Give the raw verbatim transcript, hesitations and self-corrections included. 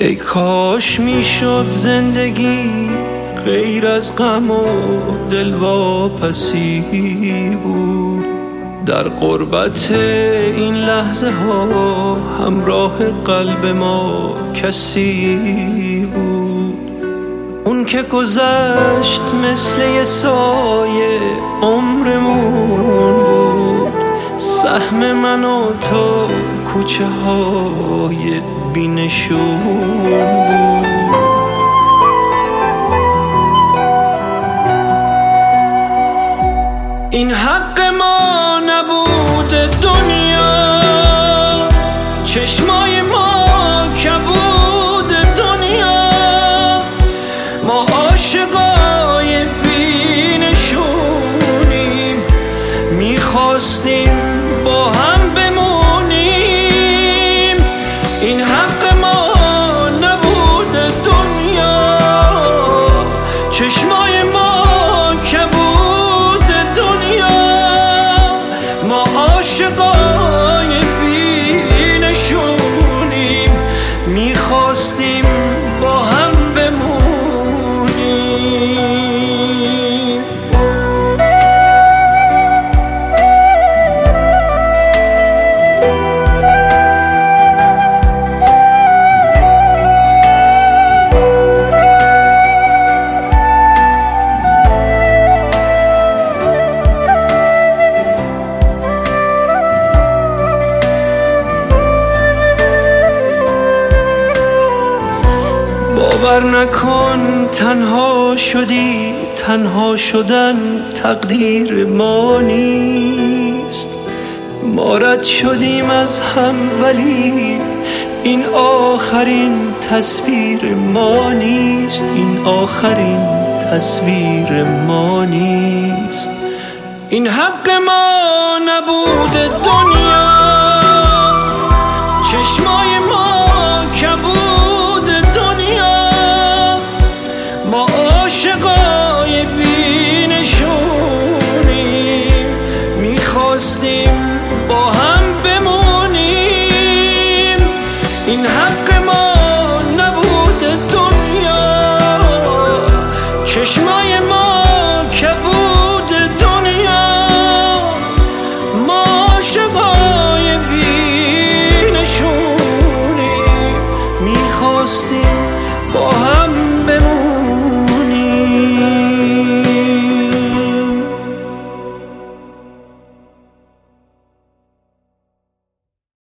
ای کاش میشد زندگی غیر از غم و دلواپسی بود. در غربت این لحظه ها همراه قلب ما کسی بود. اون که گذشت مثل یه سایه عمرمون بود. سهم من و تو کوچه های بی‌نشون بود. این حق ما نبود دنیا، چشمای ما کبود دنیا. ما عاشقای بی‌نشونیم، میخواستیم با هم بمونیم. این حق ما نبود دنیا، چشمای ما کبود دنیا. ما عاشقای بی‌نشونیم، میخواستیم با هم بمونیم. باور نکن تنها شدی، تنها شدن تقدیر ما نیست. ما رد شدیم از هم ولی این آخرین تصویر ما نیست. این آخرین تصویر ما نیست. این حق ما نبود دنیا، چشمای ما